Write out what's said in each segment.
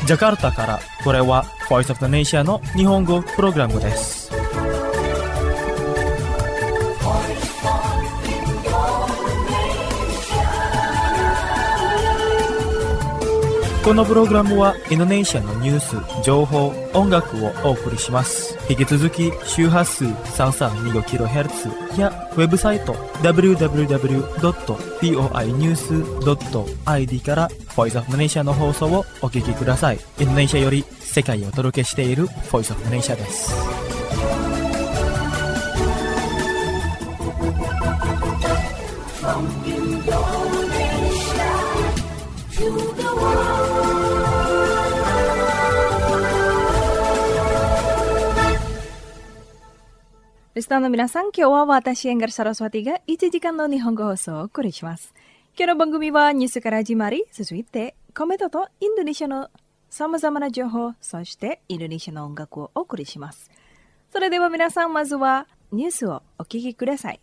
ジャカルタから。これは Voice of the Nation の日本語プログラムです。このプログラムはインドネシアのニュース、情報、音楽をお送りします。引き続き周波数 332kHz やウェブサイト www.voinews.id から Voice of the Nation の放送をお聞きください。インドネシアより世界をお届けしている Voice of the Nation です。 リスナーの皆さん、今日は私、エンガル・サラスワティが1時間の日本語放送をお送りします。今日の番組はニュースから始まり、続いてコメントとインドネシアの様々な情報、そしてインドネシアの音楽をお送りします。それでは皆さん、まずはニュースをお聞きください。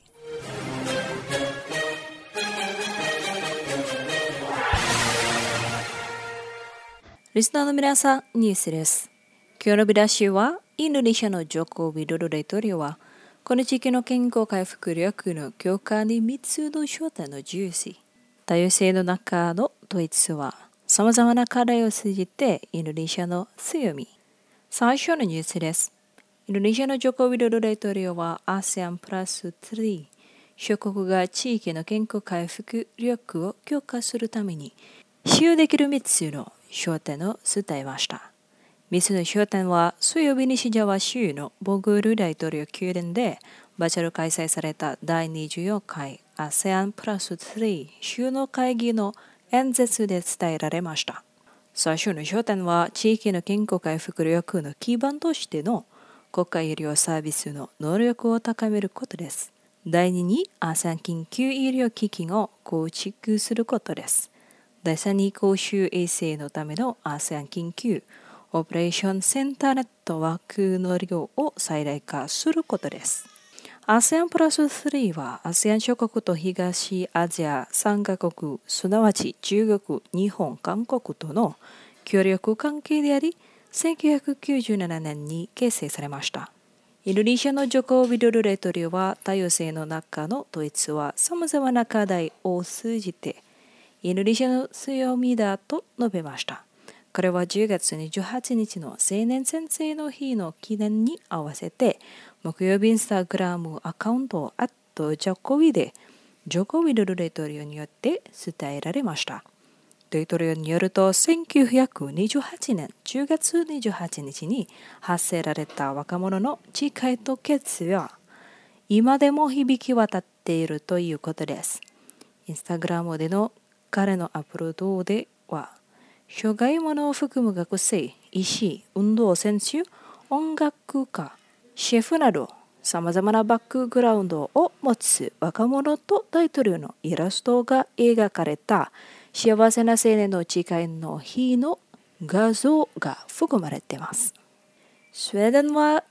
リスナーの皆さん、ニュースです。今日の見出しは、インドネシアのジョコ・ウィドド大統領は、この地域の健康回復力の強化に3つの焦点の重視。多様性の中の統一は、様々な課題を通じてインドネシアの強み。最初のニュースです。インドネシアのジョコ・ウィドド大統領は ASEAN プラス3諸国が地域の健康回復力を強化するために使用できる3つの焦点を伝えました。3つの焦点は水曜日にシジャワ州のボグール大統領宮殿でバーチャル開催された第24回 ASEAN プラス3首脳会議の演説で伝えられました。最初の焦点は地域の健康回復力の基盤としての国家医療サービスの能力を高めることです。第2に ASEAN 緊急医療基金を構築することです。第3に公衆衛生のための ASEAN 緊急オペレーションセンターネットワークの利用を最大化することです。ASEAN プラス3は ASEAN 諸国と東アジア3カ国、すなわち中国、日本、韓国との協力関係であり、1997年に結成されました。インドネシアのジョコ・ウィドド大統領は多様性の中の統一は様々な課題を通じてインドネシアの強みだと述べました。彼は10月28日の青年先生の日の記念に合わせて、木曜日インスタグラムアカウント@JOKOWIで、ジョコ・ウィドド大統領によって伝えられました。大統領によると、1928年10月28日に発せられた若者の誓いと決意は、今でも響き渡っているということです。インスタグラムでの彼のアップロードでは、障害者を含む学生、医師、運動選手、音楽家、シェフなど、さまざまなバックグラウンドを持つ若者と大統領のイラストが描かれた幸せな青年の誓いの日の画像が含まれています。スウェーデンは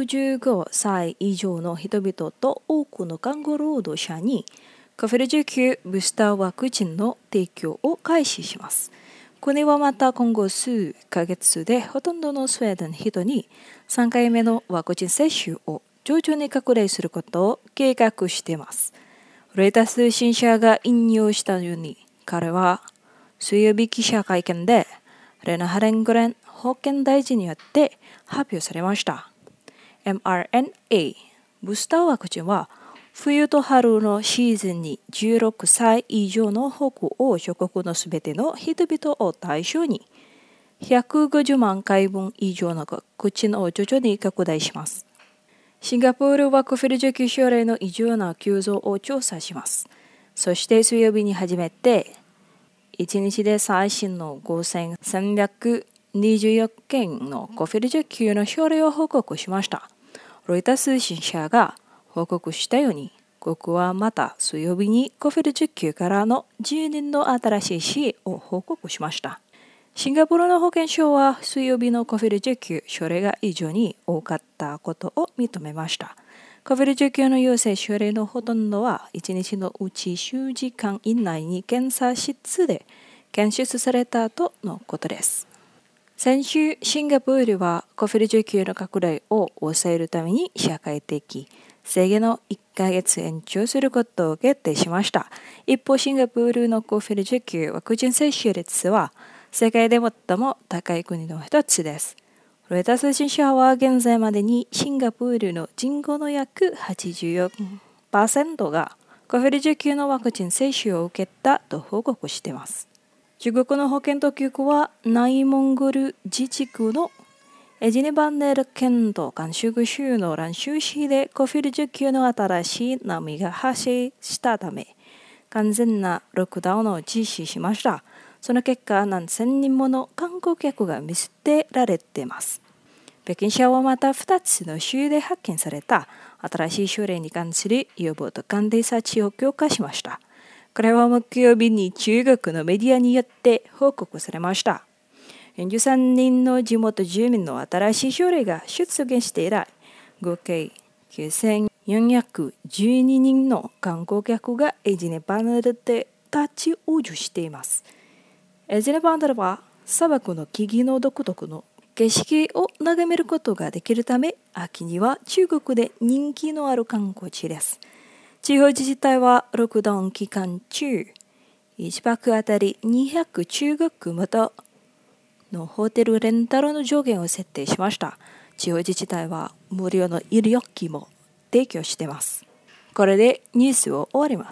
65歳以上の人々と多くの看護労働者に COVID-19 ブースターワクチンの提供を開始します。国はまた今後数ヶ月でほとんどのスウェーデン人に3回目のワクチン接種を徐々に拡大することを計画しています。ロイター通信社が引用したように、彼は水曜日記者会見でレナ・ハレングレン保健大臣によって発表されました。mRNA ブースターワクチンは冬と春のシーズンに16歳以上の北欧諸国のすべての人々を対象に150万回分以上のワクチンを徐々に拡大します。シンガポールは COVID-19 症例の異常な急増を調査します。そして水曜日に始めて1日で最新の5324件の COVID-19 の症例を報告しました。ロイター通信社が報告したように、国はまた水曜日に COVID-19 からの10人の新しい死を報告しました。シンガポールの保健省は水曜日の COVID-19 症例が異常に多かったことを認めました。COVID-19 の陽性症例のほとんどは1日のうち数時間以内に検査室で検出されたとのことです。 先週、シンガポールは COVID-19 の拡大を抑えるために社会的制限を1ヶ月延長することを決定しました。一方、シンガポールの COVID-19 ワクチン接種率は世界で最も高い国の一つです。ロイター通信社は現在までにシンガポールの人口の約 84% が COVID-19 のワクチン接種を受けたと報告しています。中国の保健当局は内モンゴル自治区のエジネバンネル県と甘粛州の蘭州市で COVID-19 の新しい波が発生したため完全なロックダウンを実施しました。その結果、何千人もの観光客が見捨てられています。北京市はまた2つの州で発見された新しい症例に関する予防と鑑定措置を強化しました。これは木曜日に中国のメディアによって報告されました。43人の地元住民の新しい症例が出現して以来、合計9412人の観光客がエジネバンダルで立ち往生しています。エジネバンダルは砂漠の木々の独特の景色を眺めることができるため、秋には中国で人気のある観光地です。地方自治体はロックダウン期間中、1泊あたり200中国元のホテルレンタルの上限を設定しました。地方自治体は無料の医療機も提供しています。これでニュースを終わります。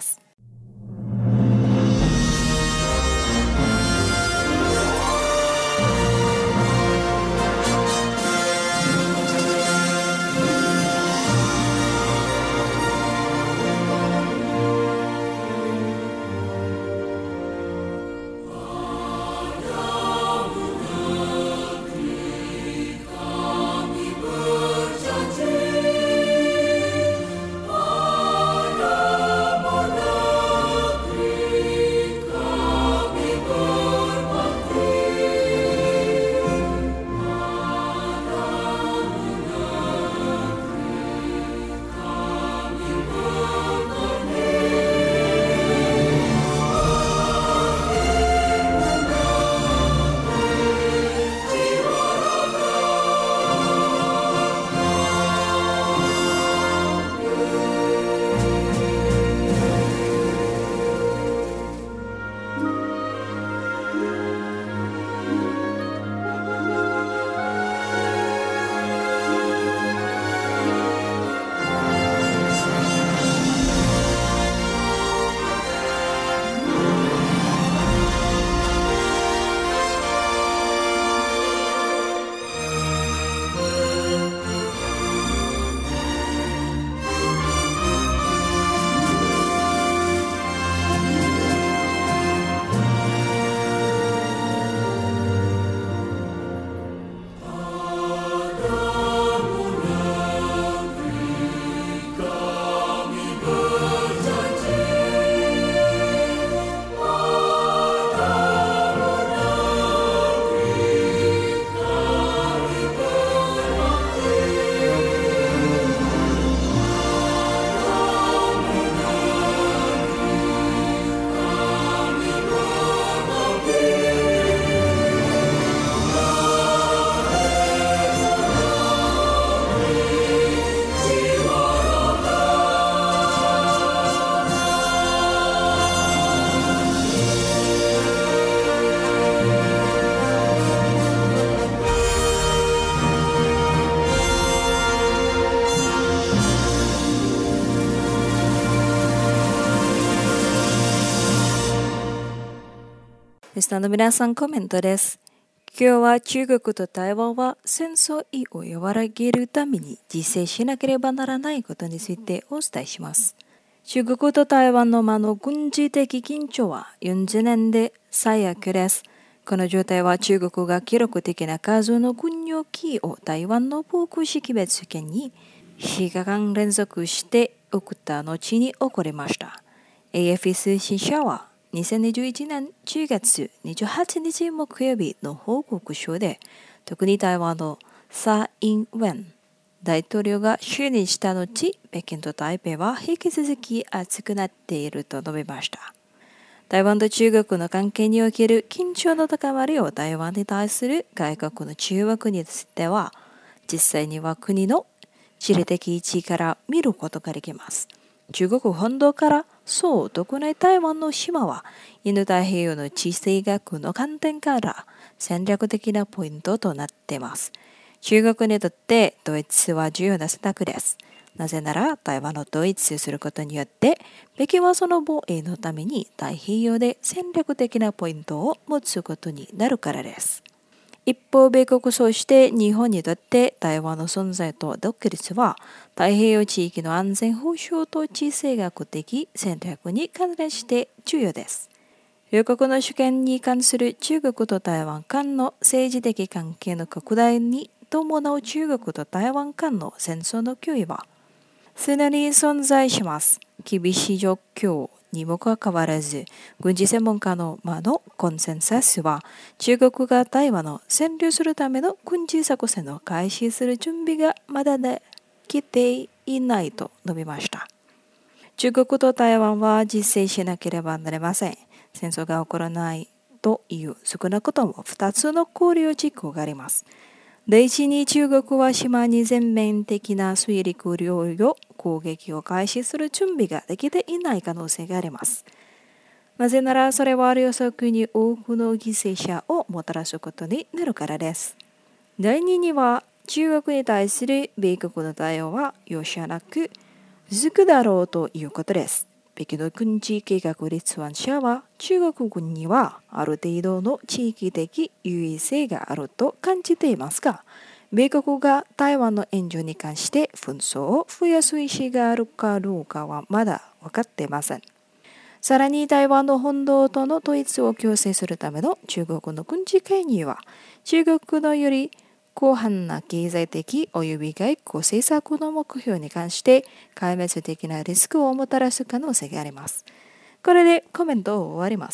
リスナーの皆さん、コメントです。今日は中国と台湾は戦争を和らげるために自制しなければならないことについてお伝えします。中国と台湾の間の軍事的緊張は40年で最悪です。この状態は中国が記録的な数の軍用機を台湾の防空識別圏に4日間連続して送った後に起こりました。AFP 通信社は2021年10月28日木曜日の報告書で、特に台湾の蔡英文大統領が就任した後、北京と台北は引き続き熱くなっていると述べました。 台湾と中国の関係における緊張の高まりを台湾に対する外国の中国については、実際には国の地理的位置から見ることができます。中国本土からそう遠ない台湾の島は、インド太平洋の地政学の観点から戦略的なポイントとなっています。中国にとってドイツは重要な選択です。なぜなら台湾を統一することによって、北京はその防衛のために太平洋で戦略的なポイントを持つことになるからです。一方、米国そして日本にとって台湾の存在と独立は太平洋地域の安全保障と地政学的戦略に関連して重要です。両国の主権に関する中国と台湾間の政治的関係の拡大に伴う中国と台湾間の戦争の脅威は常に存在します。厳しい状況にもかかわらず、軍事専門家の間のコンセンサスは、中国が台湾を占領するための軍事作戦を開始する準備がまだできていないと述べました。中国と台湾は実践しなければなりません。戦争が起こらないという少なくとも2つの考慮事項があります。第一に中国は島に全面的な水陸両用攻撃を開始する準備ができていない可能性があります。なぜならそれは予測に多くの犠牲者をもたらすことになるからです。第二には中国に対する米国の対応は容赦なく続くだろうということです。北京の軍事計画立案者は中国軍にはある程度の地域的優位性があると感じていますが、米国が台湾の援助に関して紛争を増やす意思があるかどうかはまだ分かっていません。さらに台湾の本土との統一を強制するための中国の軍事介入は、中国のより広範な経済的および外交政策の目標に関して壊滅的なリスクをもたらす可能性があります。これでコメントを終わります。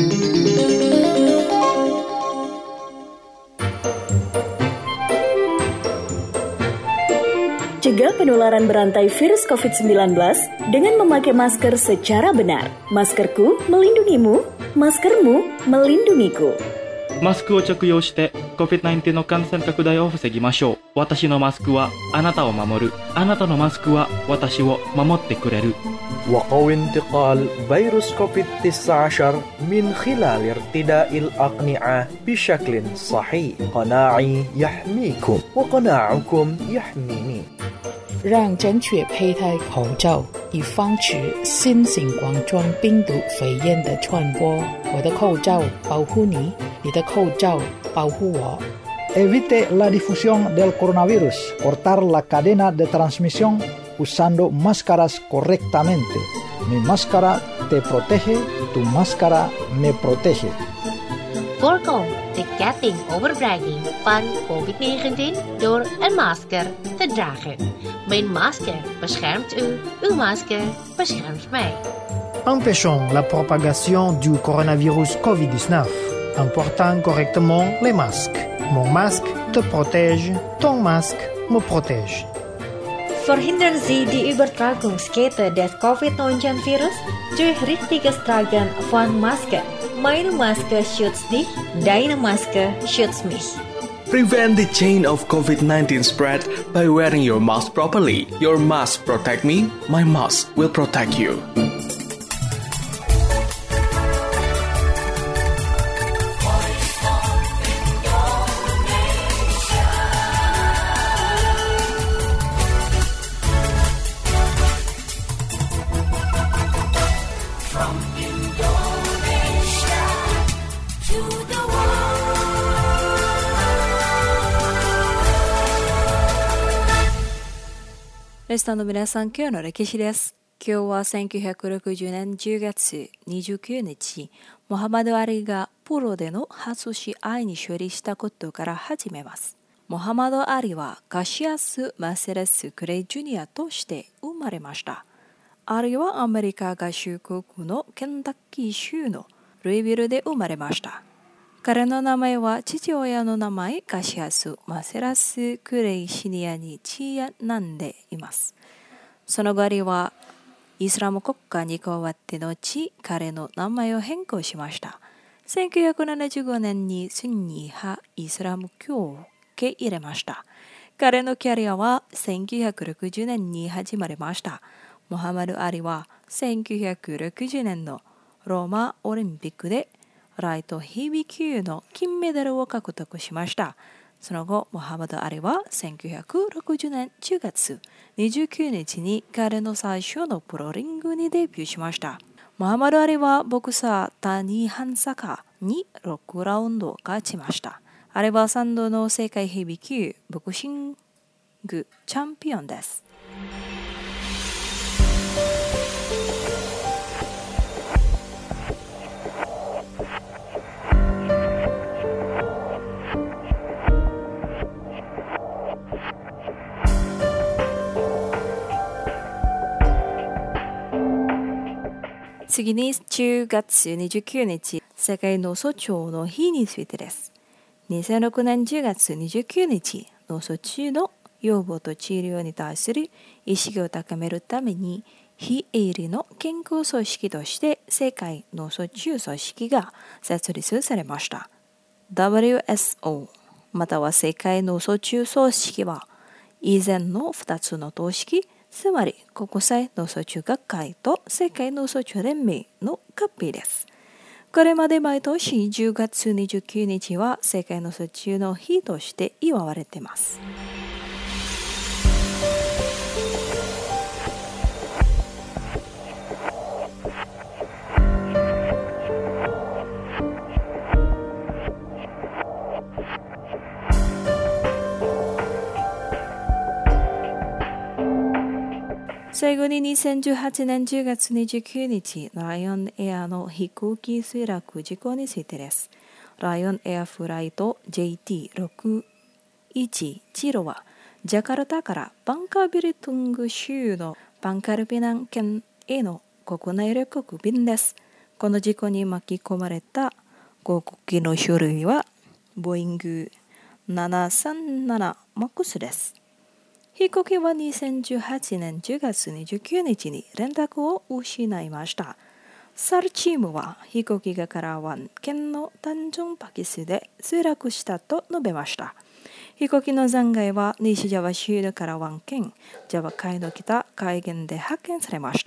Cegah penularan berantai virus COVID-19 dengan memakai masker secara benar. Maskerku melindungimu, maskermu melindungiku. マスクを着用して COVID-19 の感染拡大を防ぎましょう。私のマスクはあなたを守る。あなたのマスクは私を守ってくれる。 وقوي انتقال فيروس كوفيد-19 من خلال ارتداء الأقنعة بشكل صحيح. قناعي يحميكم وقناعكم يحميني. 让正确佩戴口罩，以防止新型冠状病毒肺炎的传播。我的口罩保护你，你的口罩保护我。 Evite la difusión del coronavirus. Cortar la cadena de transmisión usando máscaras correctamente. Mi máscara te protege, tu máscara me protege. Voorkom de ketting overbrenging van COVID-19 door een masker te dragen. Mijn masker beschermt u, uw masker beschermt mij. Empêchons la propagation du coronavirus COVID-19 en portant correctement les masques. Mon masque te protège, ton masque me protège. Verhindern Sie die Übertragungskette des COVID-19-Virus durch richtiges Tragen von Masken. Meine Maske schützt dich, deine Maske schützt mich. Prevent the chain of COVID-19 spread by wearing your mask properly. Your mask protect me, my mask will protect you. リスナーの皆さん、今日の歴史です。今日は1960年10月29日、モハマド・アリがプロでの初試合に勝利したことから始めます。モハマド・アリはカシアス・マセレス・クレイ・ジュニアとして生まれました。アリはアメリカ合衆国のケンタッキー州のルイビルで生まれました。彼の名前は父親の名前カシアス・マセラス・クレイ・シニアにちなんでいます。その後アリはイスラム国家に加わって後、彼の名前を変更しました。1975年にスンニ派イスラム教を受け入れました。彼のキャリアは1960年に始まりました。モハマド・アリは1960年のローマオリンピックでライトヘビー級の金メダルを獲得しました。その後、モハマド・アリは1960年10月29日に彼の最初のプロリングにデビューしました。モハマド・アリはボクサータニー・ハンサカに6ラウンド勝ちました。アリは3度の世界ヘビー級ボクシングチャンピオンです。次に10月29日、世界脳卒中の日についてです。2006年10月29日、脳卒中の予防と治療に対する意識を高めるために、非営利の健康組織として世界脳卒中組織が設立されました。WSO または世界脳卒中組織は、以前の2つの組織、つまり国際脳卒中学会と世界脳卒中連盟の合併です。これまで毎年10月29日は世界脳卒中の日として祝われています。最後に2018年10月29日、ライオンエアの飛行機墜落事故についてです。ライオンエアフライト JT610 は、ジャカルタからバンカービルトゥング州のバンカルピナン県への国内旅客便です。この事故に巻き込まれた航空機の種類は、ボイング737マックスです。飛行機は2018年10月29日に連絡を失いました。サルチームは飛行機がカラワン県のタンジョンパキスで墜落したと述べました。飛行機の残骸は西ジャワ州のカラワン県ジャワ海の北海岸で発見されました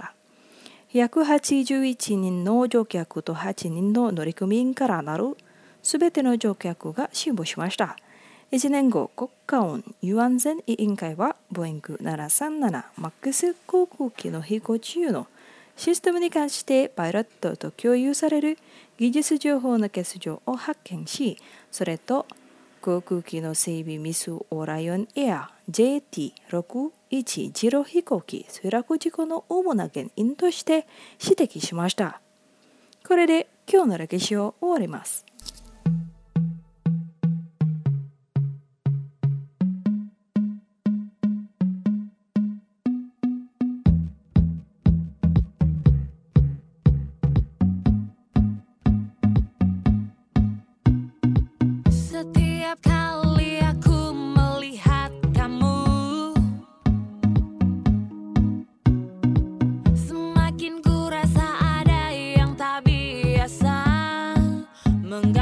。181人の乗客と8人の乗組員からなるすべての乗客が死亡しました。1年後、国家運輸安全委員会はボーイング737マックス航空機の飛行中のシステムに関してパイロットと共有される技術情報の欠如を発見し、それと航空機の整備ミスをライオンエア JT610 飛行機墜落事故の主な原因として指摘しました。これで今日の歴史を終わります。 Mengapa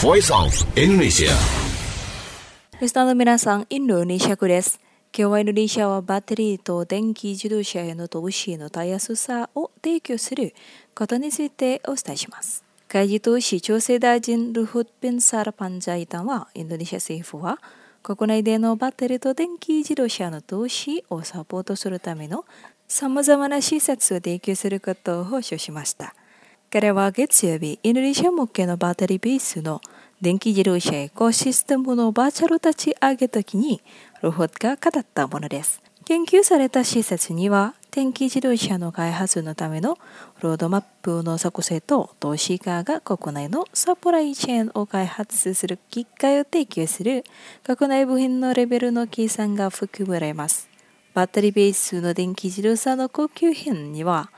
Voice of Indonesia。 リスナーの皆さん、インドネシア語です。今日はインドネシアはバッテリーと電気自動車への投資のたやすさを提供することについてお伝えします。開示と市調整大臣ルフッ・ビン・サー・パンジャイタンは、インドネシア政府は国内でのバッテリーと電気自動車の投資をサポートするためのさまざまな施設を提供することを保証しました。彼は月曜日、インドネシア向けのバッテリーベースの電気自動車エコシステムのバーチャル立ち上げた時にルフッが語ったものです。研究された施設には電気自動車の開発のためのロードマップの作成と投資家が国内のサプライチェーンを開発する機会を提供する国内部品のレベルの計算が含まれます。バッテリーベースの電気自動車の高級品には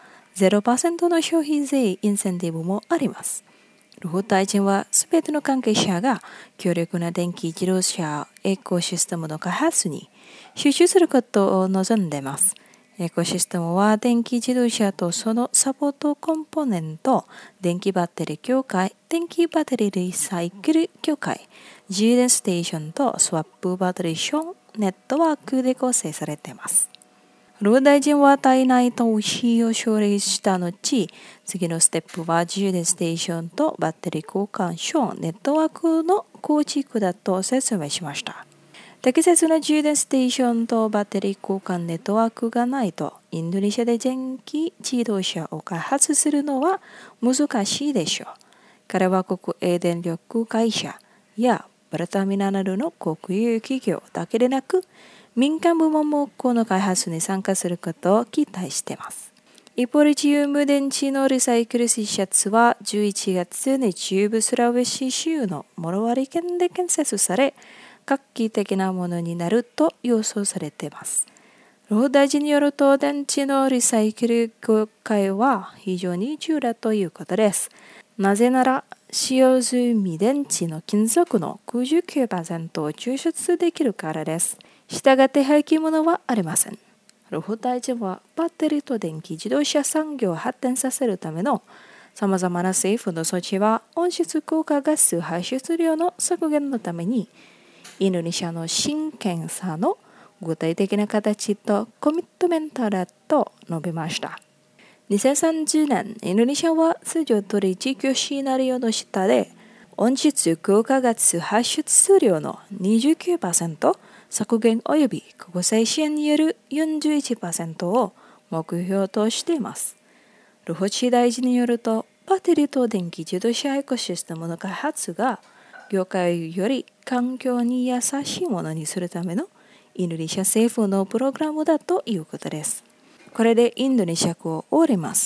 0% の消費税インセンティブもあります。ルフッ大臣はすべての関係者が強力な電気自動車エコシステムの開発に集中することを望んでいます。エコシステムは電気自動車とそのサポートコンポーネント、電気バッテリー協会、電気バッテリーリサイクル協会、充電ステーションとスワップバッテリーションネットワークで構成されています。ルフッ大臣は体内投資を勝利した後、次のステップは充電ステーションとバッテリー交換所ネットワークの構築だと説明しました。適切な充電ステーションとバッテリー交換ネットワークがないと、インドネシアで電気自動車を開発するのは難しいでしょう。彼は国営電力会社やバルターミナルの国有企業だけでなく、民間部門もこの開発に参加することを期待しています。一方、リチウム電池のリサイクル施設は11月に中部スラウェシ州のモロワリ県で建設され、画期的なものになると予想されています。ルフッ大臣によると、電池のリサイクル業界は非常に重要だということです。なぜなら、使用済み電池の金属の 99% を抽出できるからです。したがって廃棄物はありません。ルフッ大臣はバッテリーと電気自動車産業を発展させるためのさまざまな政府の措置は温室効果ガス排出量の削減のためにインドネシアの真剣さの具体的な形とコミットメントだと述べました。2030年、インドネシアは通常取り地球シナリオの下で温室効果ガス排出量の 29% 削減及び国際支援による 41% を目標としています。ルフッ氏大臣によると、バッテリーと電気自動車エコシステムの開発が業界より環境に優しいものにするためのインドネシア政府のプログラムだということです。これでインドネシア語を終わります。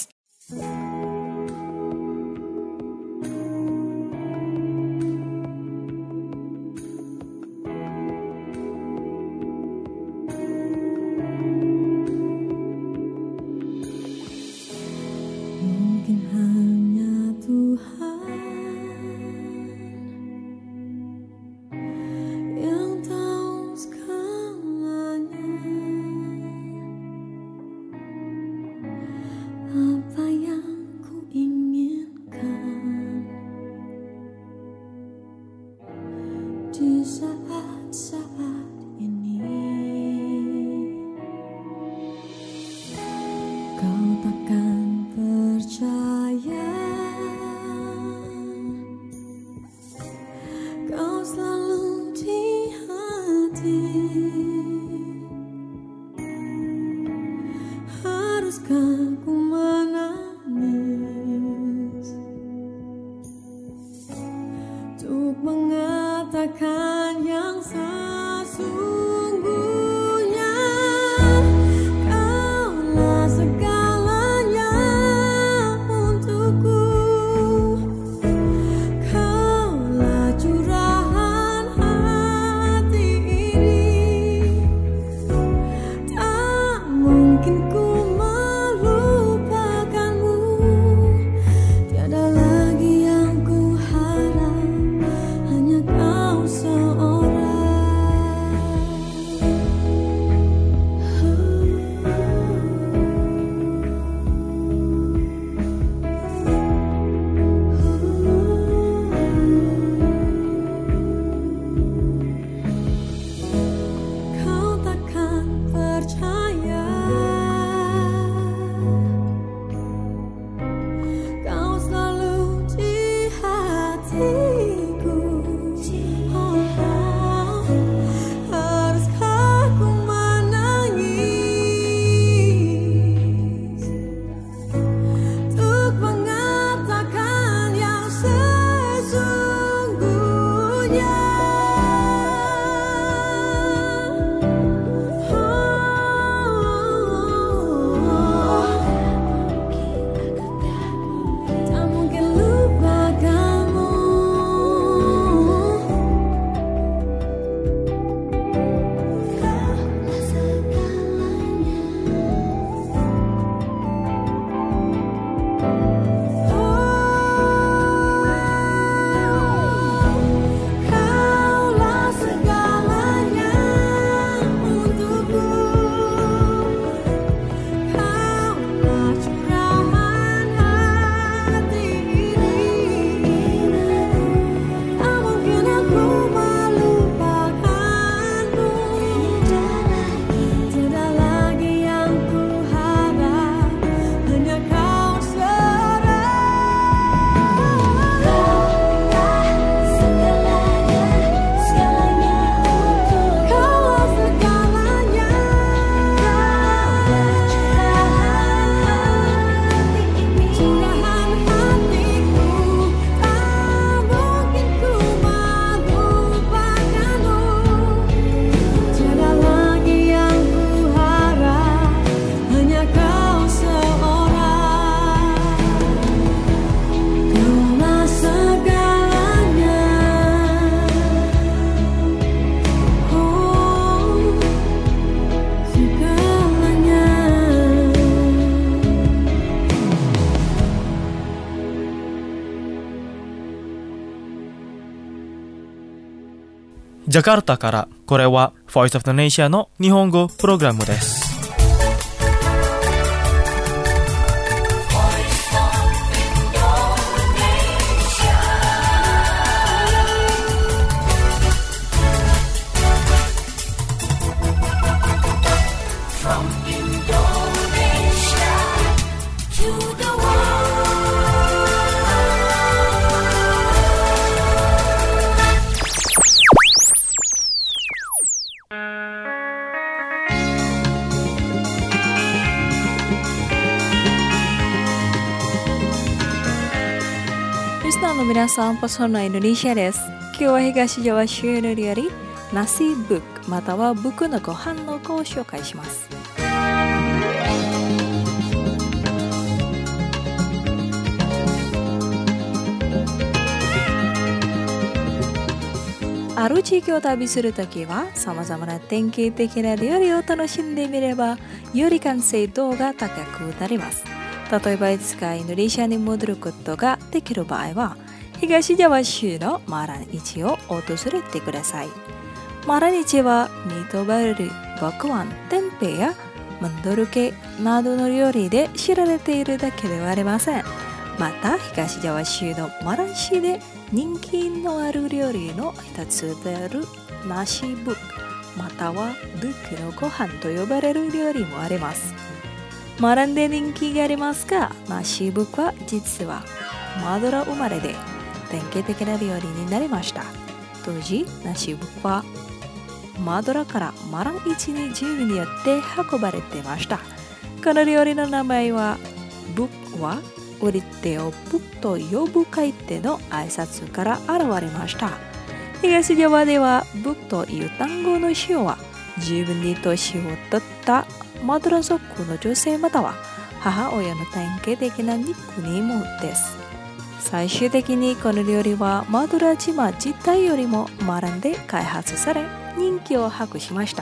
ジャカルタからこれは Voice of the Nation の日本語プログラムです。 リスナーの皆さん、ポソのインドネシアです。今日は東ジャワ州の料理、ナシブックまたはブクのご飯の子を紹介します。ある地域を旅するときは、さまざまな典型的な料理を楽しんでみれば、より完成度が高くなります。例えばいつかインドネシアに戻ることができる場合は、東ジャワ州のマラン市を訪れてください。マラン市はミートバル、バクワン、テンペやマンドル系などの料理で知られているだけではありません。また東ジャワ州のマラン市で人気のある料理の一つであるナシブックまたはブックのご飯と呼ばれる料理もあります。マランで人気がありますが、ナシブックは実はマドラ生まれで典型的な料理になりました。当時ナシブックはマドラからマラン市に自由によって運ばれていました。この料理の名前はブックは売り手をブックと呼ぶ書いての挨拶から現れました。東ジャワではブックという単語の使用は自分に年を取ったマドラ族の女性または母親の典型的なニックネームです。最終的にこの料理はマドラ島自体よりもマランで開発され人気を博しました。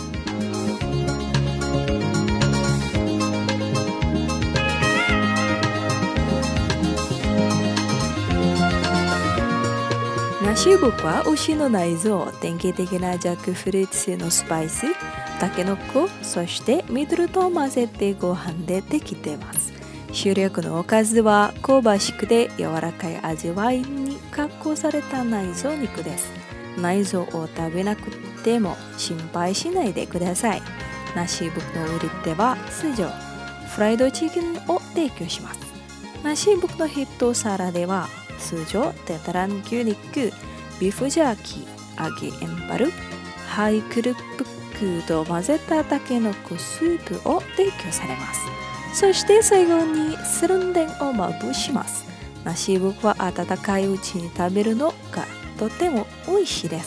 ナシブックは牛の内臓、典型的なジャックフルーツ製のスパイス、タケノコ、そして緑と混ぜてご飯でできています。主力のおかずは香ばしくて柔らかい味わいに加工された内臓肉です。内臓を食べなくても心配しないでください。ナシブックの売り手は通常フライドチキンを提供します。ナシブックのヒットサラでは通常テタラン牛肉、ビーフジャーキー、揚げエンパル、ハイクルプックと混ぜたタケノコスープを提供されます。そして最後にスルンデンをまぶします。ナシブックは温かいうちに食べるのがとても美味しいです。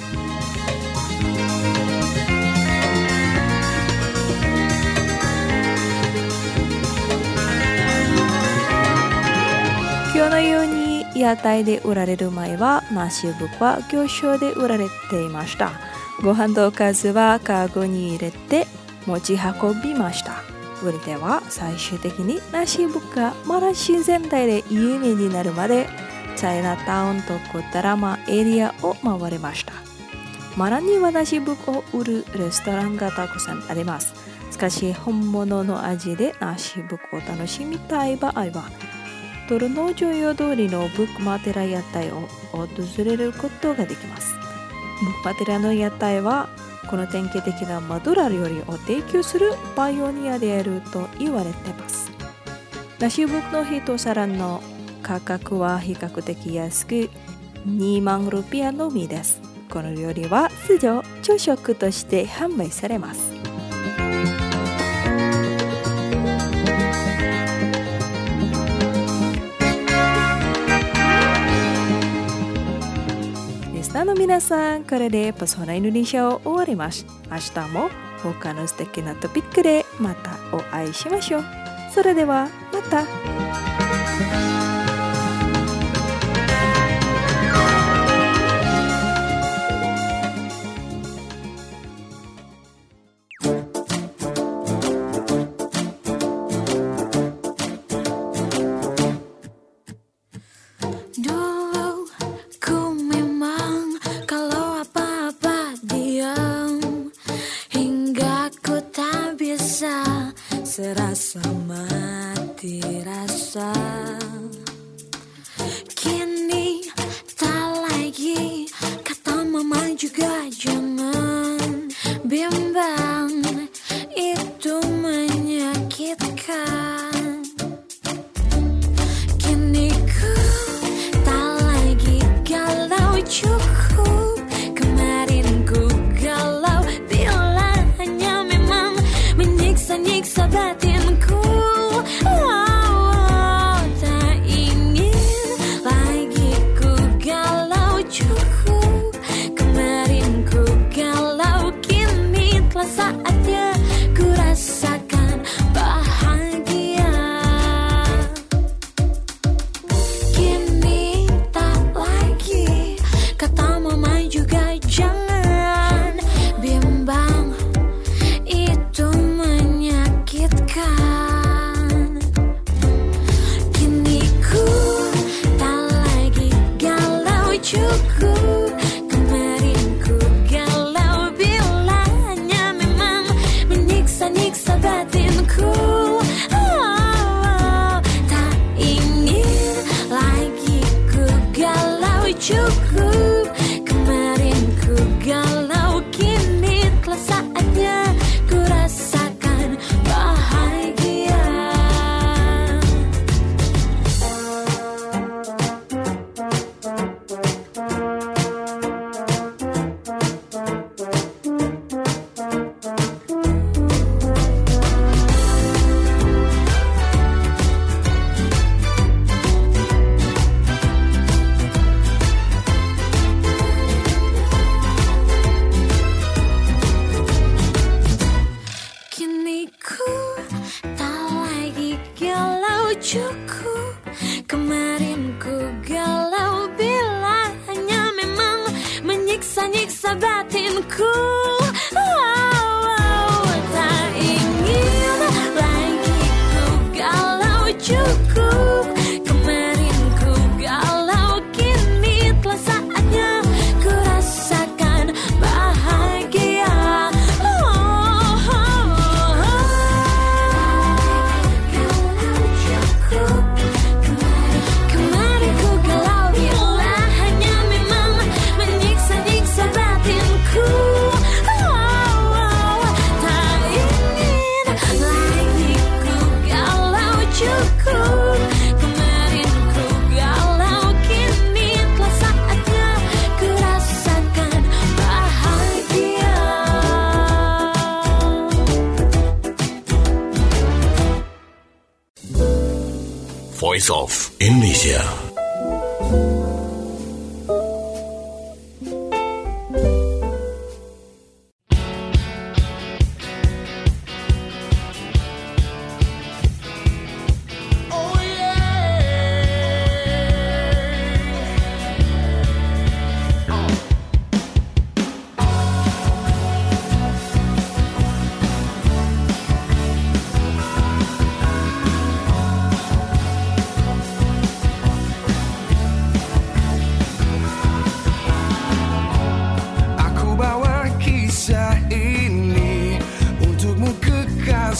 今日のように屋台で売られる前はナシブクは行商で売られていました。ご飯とおかずはカゴに入れて持ち運びました。売り手は最終的にナシブクがマラシ全体で有名になるまでチャイナタウンとコタラマエリアを回りました。マラにはナシブクを売るレストランがたくさんあります。しかし本物の味でナシブクを楽しみたい場合はトルノ常用通りのブックマテラ屋台を訪れることができます。ブックマテラの屋台はこの典型的なマドラー料理を提供するパイオニアであると言われています。ナシブクの一皿の価格は比較的安く2万ルピアのみです。この料理は通常朝食として販売されます。リスナーの皆さん、これでパソナインドネシアを終わります。明日も他の素敵なトピックでまたお会いしましょう。それではまた。 Serasa mati rasa, kini tak lagi kata mama juga jangan bimbang, itu menyakitkan. Kini ku tak lagi galau, cukup kemarin ku galau bila hanya memang menyiksa-nyiksa batinku. Tak ingin lagi ku galau, cukup kemarin ku galau, kini telah saatnya ku rasakan bahagia. Kini tak lagi kata mama juga jangan bimbang, itu menyakitkan. Kini ku tak lagi galau, cukup kemarin ku galau bila hanya memang menyiksa-nyiksa batinku. Tak ingin lagi ku galau, cukup kemarin ku galau, kini telah saatnya ku rasakan bahagia. Kini ku tak lagi galau, cukup kemarin ku galau bila hanya memang menyiksa-nyiksa batinku. Tak ingin lagi ku galau, cukup kemarin ku galau, kini telah saatnya ku rasakan bahagia. Kemarin ku galau bila hanya memang menyiksa-nyiksa batinku. Tak ingin lagi ku galau, cukup kemarin ku galau, kini telah saatnya ku rasakan bahagia. Voice of Indonesia.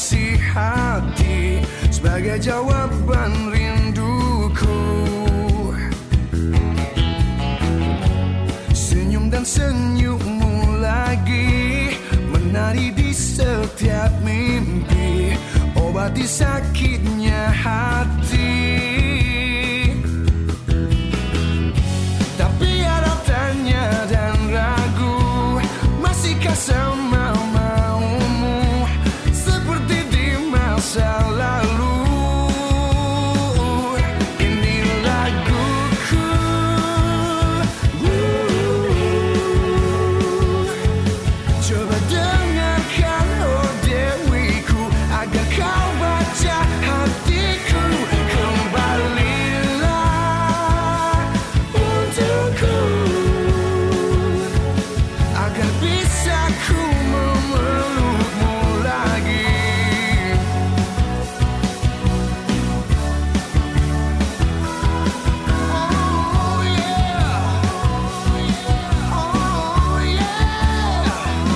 isi hati sebagai jawaban rinduku. Senyum dan senyummu lagi menari di setiap mimpi, obati sakitnya hati. Tapi ada tanya dan ragu, masihkah sama maumu seperti di masa lalu? Ini laguku, coba dengarkan oh dewiku, agar kau baca hatiku. Kembalilah untukku, agar bisa ku memelukmu lagi. Oh yeah, oh yeah.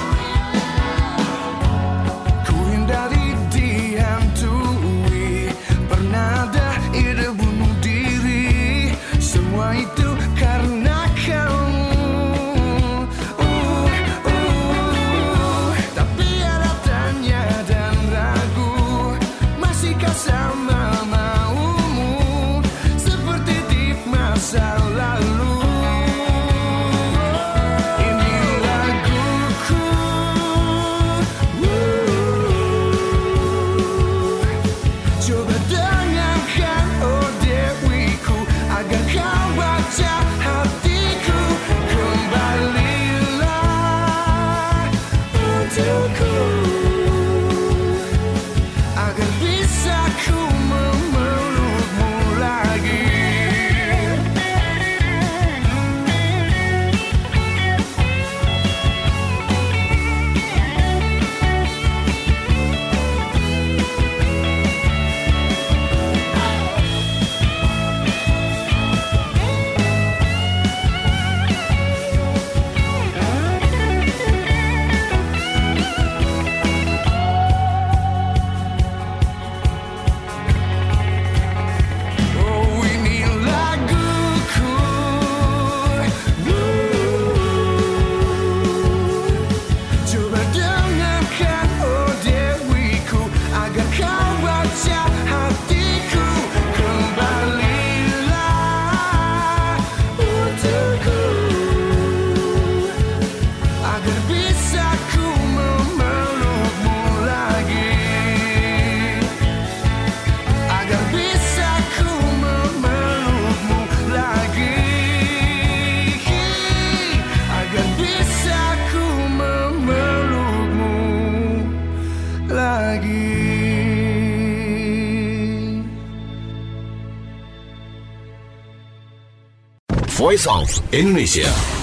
Ku hindari dihantui, pernah ada ide bunuh diri, semua itu karena kamu. Tapi ada tanya dan ragu, masihkah sama maumu seperti di masa lalu? Ini laguku, coba dengarkan oh dewiku, agar kau baca hatiku. Kembalilah untukku, agar bisa ku memelukmu lagi. Oh ini laguku, coba dengarkan oh dewiku, agar kau baca hatiku. Kembalilah untukku, agar bisa ku memelukmu lagi, agar bisa ku memelukmu lagi, agar bisa ku memelukmu lagi. Voice of Indonesia.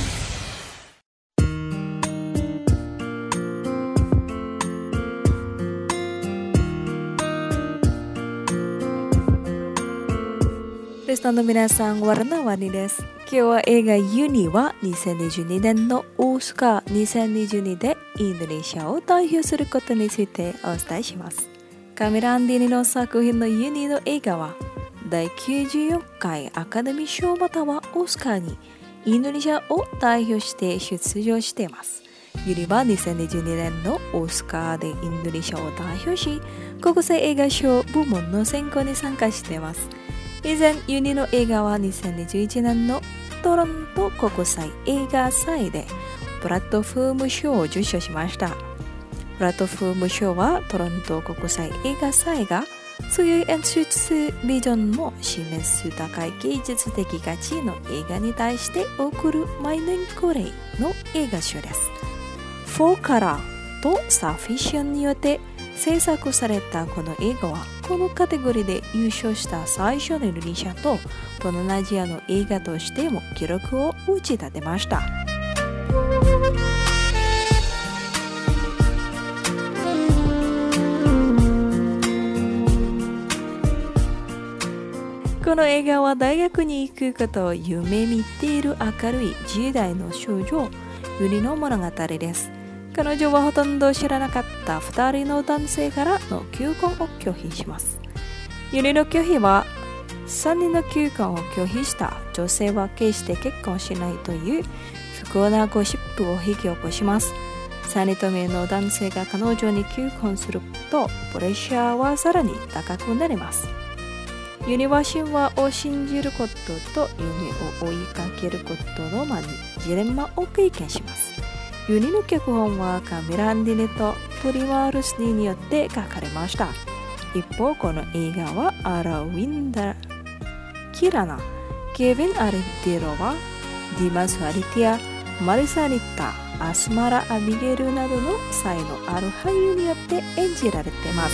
Listenerの皆さん、warna wani desu. 今日は映画ユニは2022年のオスカー2022でインドネシアを代表することについてお伝えします。カメラ・アンディニの作品のユニの映画は第94回アカデミー賞またはオスカーにインドネシアを代表して出場しています。ユニは2022年のオスカーでインドネシアを代表し、国際映画賞部門の選考に参加しています。以前、ユニの映画は2021年のトロント国際映画祭でプラットフォーム賞を受賞しました。プラットフォーム賞はトロント国際映画祭が強い演出ビジョンも示す高い芸術的価値の映画に対して贈る毎年恒例の映画賞です。4カラーとサフィションによって制作されたこの映画はこのカテゴリーで優勝した最初のインドネシアと東南アジアの映画としても記録を打ち立てました。この映画は大学に行くことを夢見ている明るい10代の少女ユリの物語です。 彼女はほとんど知らなかった2人の男性からの求婚を拒否します。ユニの拒否は3人の求婚を拒否した女性は決して結婚しないという不幸なゴシップを引き起こします。3人と目の男性が彼女に求婚するとプレッシャーはさらに高くなります。ユニは神話を信じることと夢を追いかけることの間にジレンマを経験します。ユニの脚本はカミラ・アンディネとプリマ・ルスニーによって書かれました。一方この映画はアラ・ウィンダ・キラナ、ケビン・アレディロワ、ディマス・アリティア、マリサ・リッタ、アスマラ・アビゲルなどの才能ある俳優によって演じられています。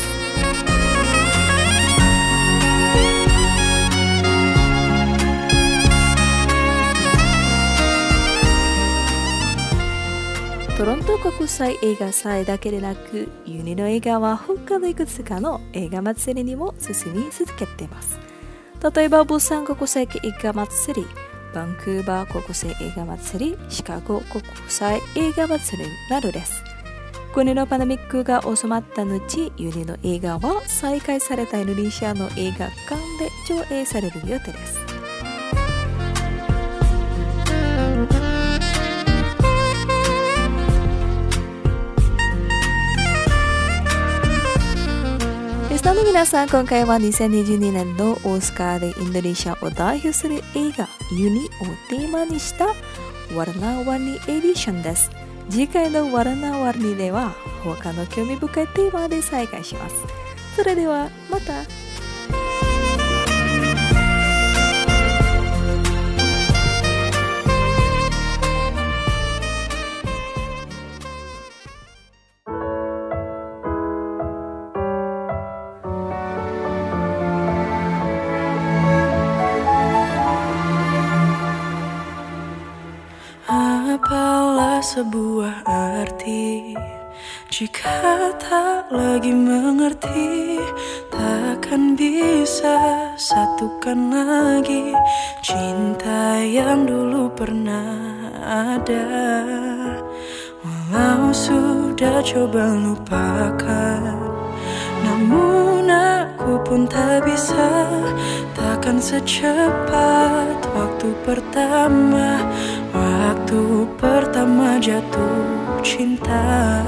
トロント国際映画祭だけでなく、ユニの映画は他のいくつかの映画祭りにも進み続けています。例えば、ブサン国際映画祭り、バンクーバー国際映画祭り、シカゴ国際映画祭りなどです。国のパンデミックが収まった後、ユニの映画は再開されたインドネシアの映画館で上映される予定です。リスナーの皆さん、今回は2022年のオースカーでインドネシアを代表する映画ユニをテーマにしたワラナワニエディションです。次回のワラナワニでは他の興味深いテーマで再開します。それではまた。 Apalah sebuah arti jika tak lagi mengerti, takkan bisa satukan lagi cinta yang dulu pernah ada. Walau sudah coba lupakan, namun aku pun tak bisa. Takkan secepat waktu pertama jatuh cinta.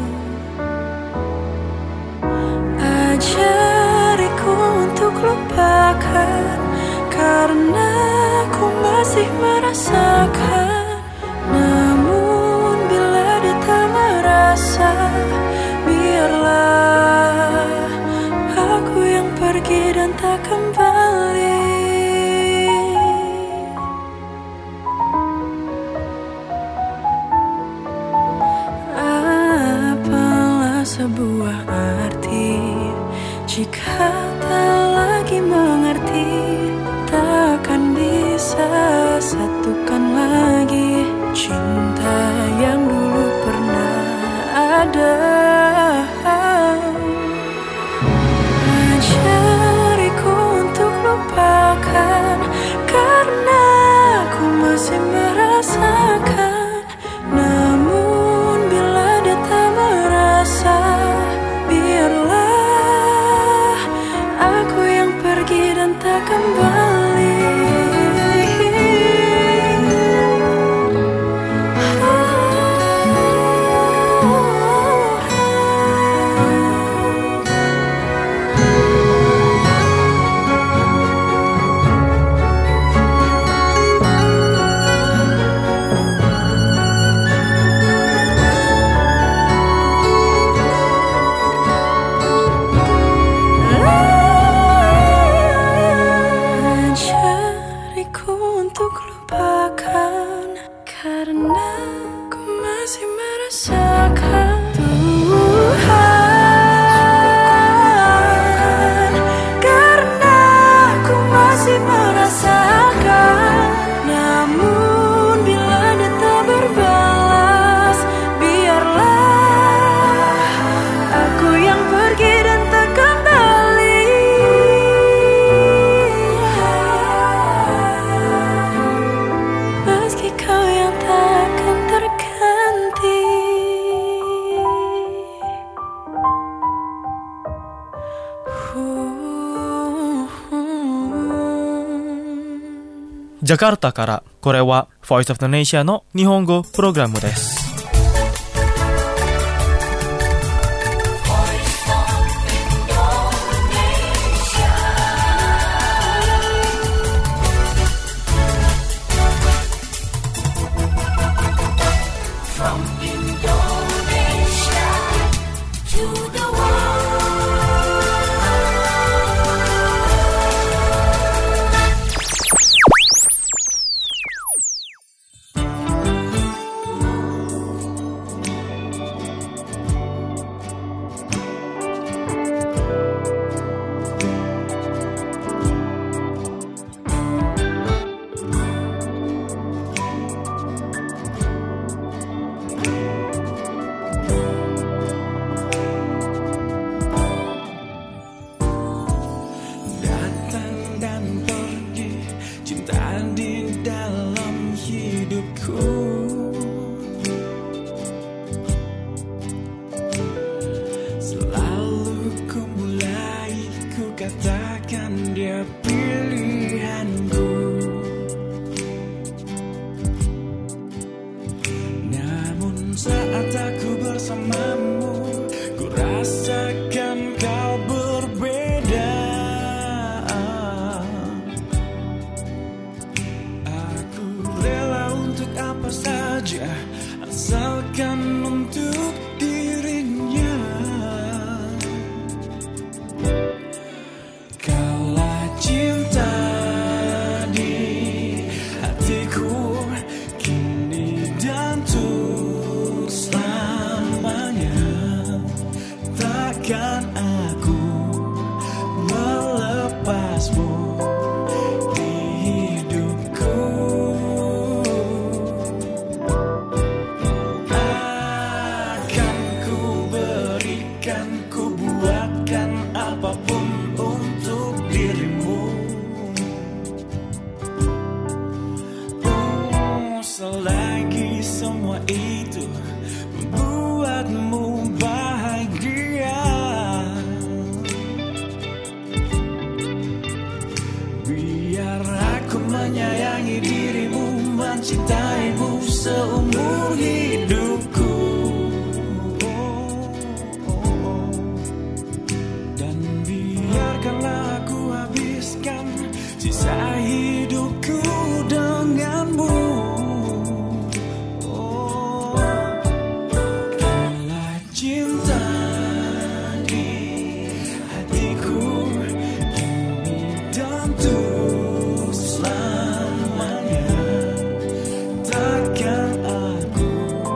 Ajariku untuk lupakan, karena aku masih merasakan. Namun bila dia tak merasa, biarlah aku yang pergi dan tak kembali. Sebuah arti jika tak lagi mengerti, takkan bisa satukan lagi cinta yang dulu pernah ada. Ajariku untuk lupakan, karena aku masih merasakan. Namun bila dia tak merasa, biarlah aku yang pergi dan tak kembali. Karena ku masih merasakan, Tuhan, karena ku masih merasakan. Namun bila dia tak berbalas, biarlah aku yang pergi dan tak kembali. Meski kau yang takkan terganti. ジャカルタから、これは Voice of Indonesia の日本語プログラムです。 Takkan aku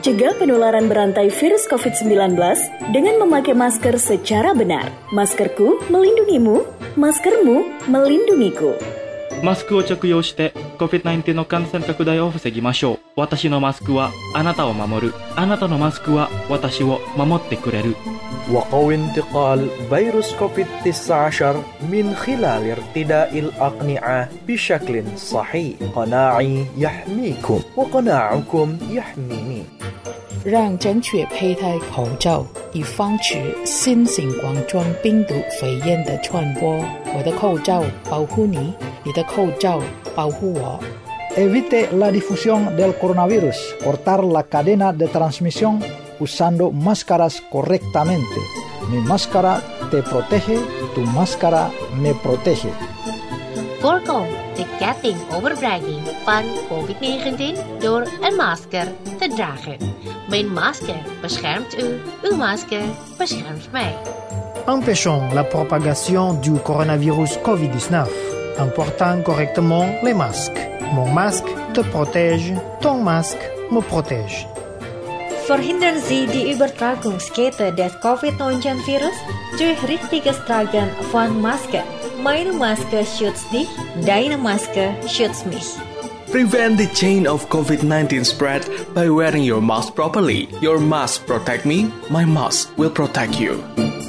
Cegah penularan berantai virus COVID-19 dengan memakai masker secara benar. Maskerku melindungimu, maskermu melindungiku. マスクを着用して COVID-19 の感染拡大を防ぎましょう。私のマスクはあなたを守る。あなたのマスクは私を守ってくれる。 وقو انتقال فيروس كوفيد-19 من خلال ارتداء الأقنعة بشكل صحيح. قناعي يحميكم وقناعكم يحميني. 让正确佩戴口罩，以防止新型冠状病毒肺炎的传播。我的口罩保护你，你的口罩保护我。 Evite la difusión del coronavirus. Cortar la cadena de transmisión usando máscaras correctamente. Mi máscara te protege, tu máscara me protege. Voorkom de ketting overbregging van COVID-19 door een masker te dragen. Mijn masker beschermt u, uw masker beschermt mij. Empêchons la propagation du coronavirus COVID-19 en portant correctement les masques. Mon masque te protège, ton masque me protège. Verhindern Sie die Übertragungskette des Covid-19-Virus durch richtiges Tragen von Maske. Meine Maske schützt dich, deine Maske schützt mich. Prevent the chain of COVID-19 spread by wearing your mask properly. Your mask protect me, my mask will protect you.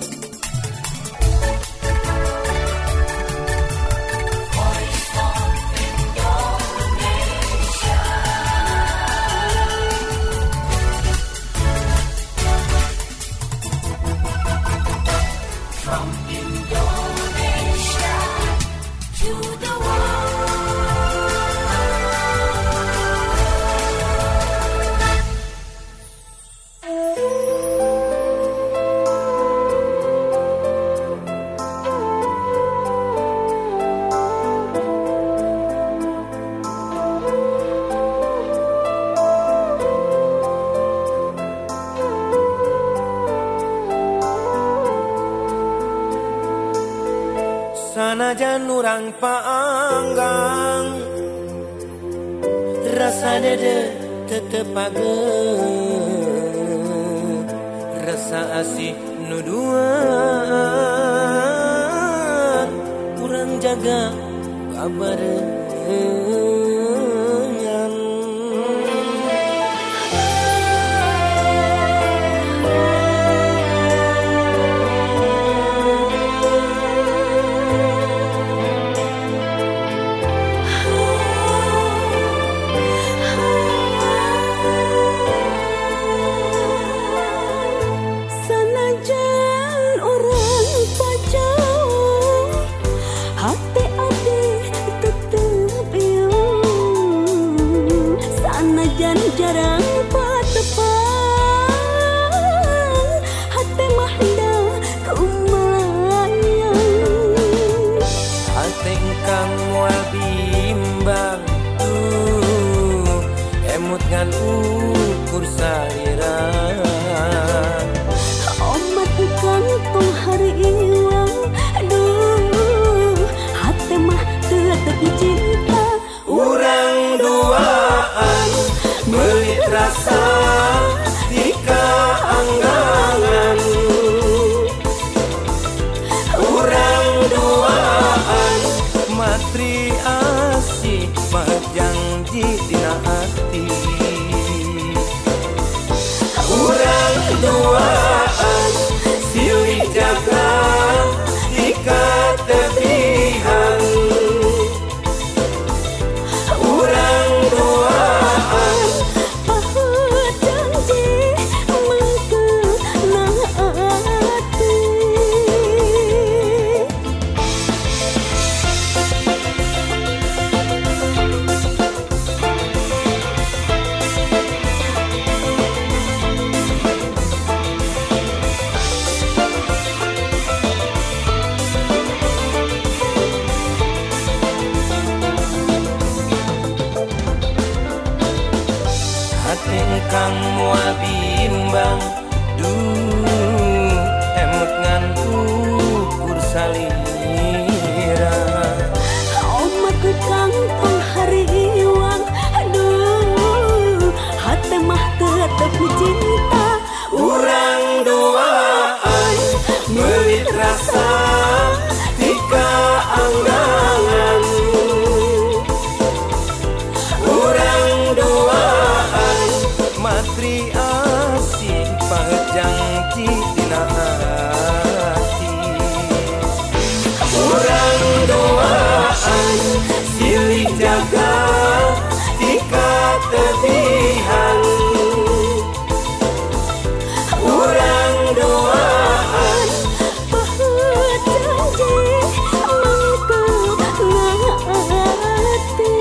Sanajan urang paanggang rasa dede tetep pageuh rasa asih nu duaan urang jaga kabarengan. Jarang patepang hati mahda keumayang Hati engkang moal bimbang emut ngan ukur salira omat kantong hari iwang hati mah tetep cinta urang duaan melit rasa di kaanggangan urang duaan matri asih janji dina hati urang duaan silih jaga di katepihan urang duaan kang moal bimbang emut ngan ukur salira omat kantong hari iwang hati mah tetep Urang doaan silih jaga tika tebihan. Urang doaan baheut janji mangkeu ngati.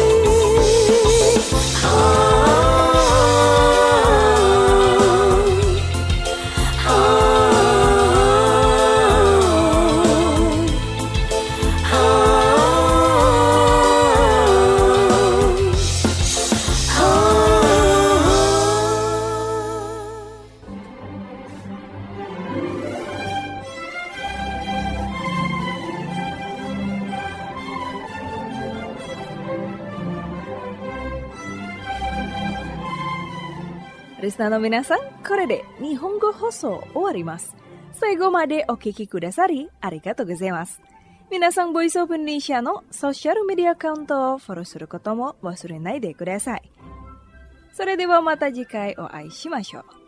Risna no minasan, これで日本語放送終わります。最後までお聞きくださりありがとうございます。皆さん、ボイスオブインドネシアのソーシャルメディアアカウントをフォローすることも忘れないでください。それではまた次回お会いしましょう。